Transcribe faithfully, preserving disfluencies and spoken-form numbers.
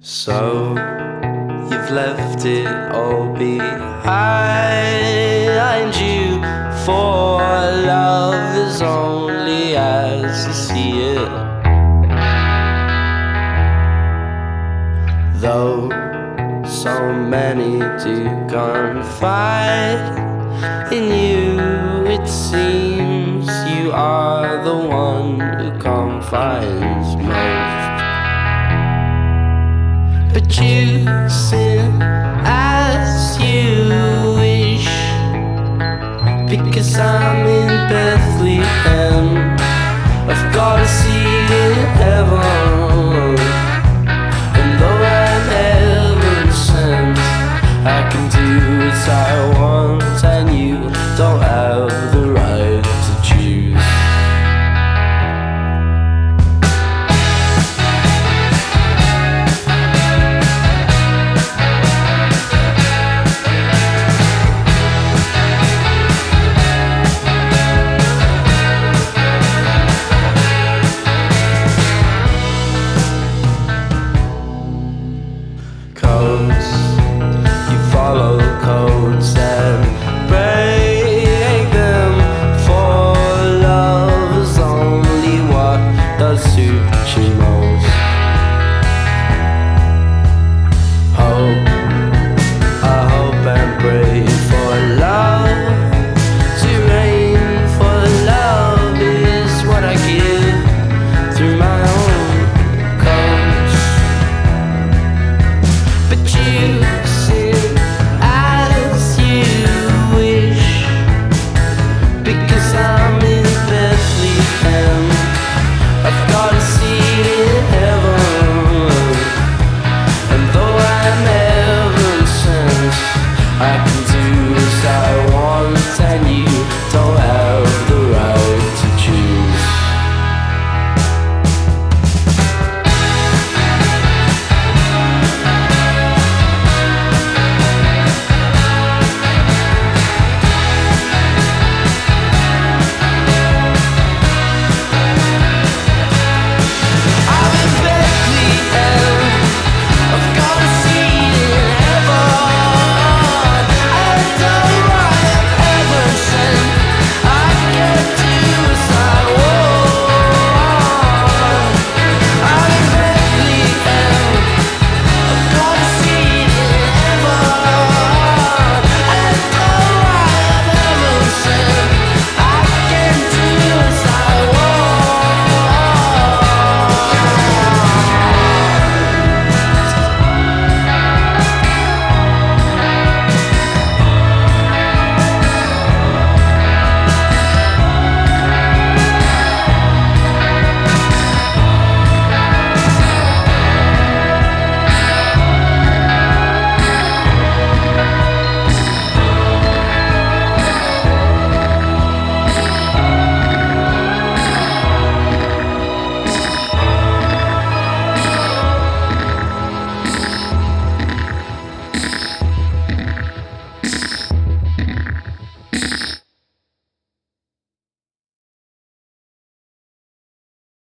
So you've left it all behind you, for love is only as you see it. Though so many do confide in you, it seems you are the one who confides most. But you sin as you wish, because I'm in Bethlehem.